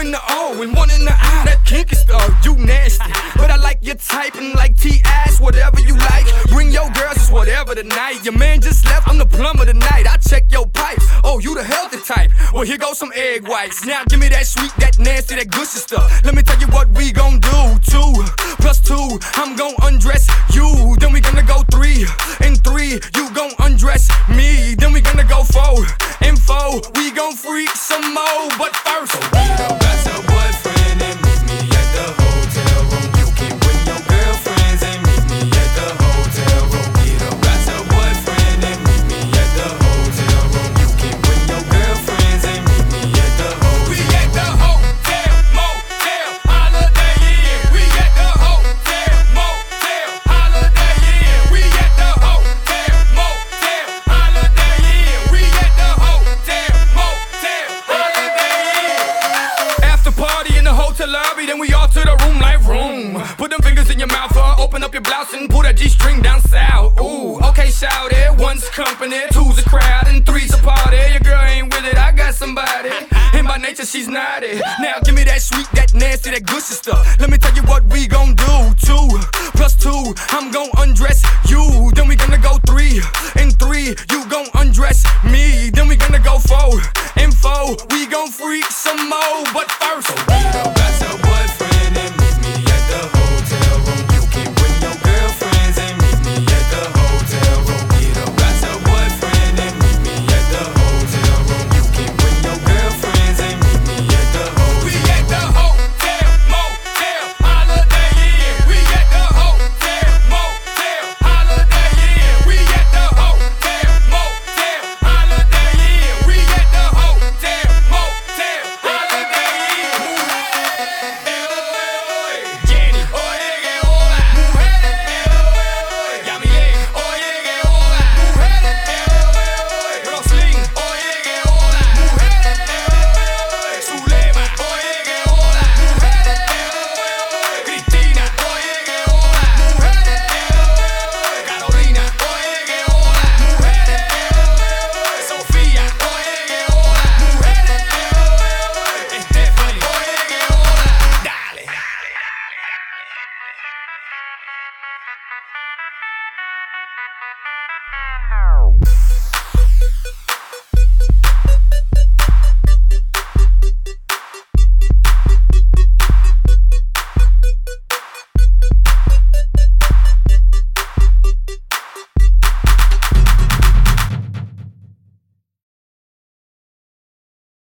in the O and one in the I. That kinky stuff, you nasty, but I like your type and like T-ass, whatever you like. Bring your girls, it's whatever tonight. Your man just left, I'm the plumber tonight. I check your pipes, oh, you the healthy type. Well, here goes some egg whites. Now give me that sweet, that nasty, that gushy stuff. Let me tell you what we gon' do. 2 plus 2, I'm gon' undress you. Then we gonna go 3 and 3, you gon' undress me. Then we gonna go 4 and 4, we gon' freak some more. But first, meet your boyfriend and meet me at the hotel room. You can bring your girlfriends and meet me at the hotel room. Meet your boyfriend and meet me at the hotel room. You can bring your girlfriends and meet me at the hotel. We at the hotel, motel, Holiday Inn. We at the hotel, motel, Holiday Inn. We at the hotel, motel, Holiday Inn. We at the hotel, motel, Holiday Inn. After party in the hotel lobby, then we all to the room like room. Put them fingers in your mouth, open up your blouse and pull that G-string down south. Ooh, okay, shout it. 1's company, 2's a crowd, and 3's a party. Your girl ain't with it, I got somebody. And by nature, she's naughty. Now give me that sweet, that nasty, that gushy stuff. Let me tell you what we gon' do. 2 plus 2, I'm gon' undress you. Then we gonna go 3 and 3, you gon' undress me. Then we gonna go 4 and 4, we gon' freak some more. But first,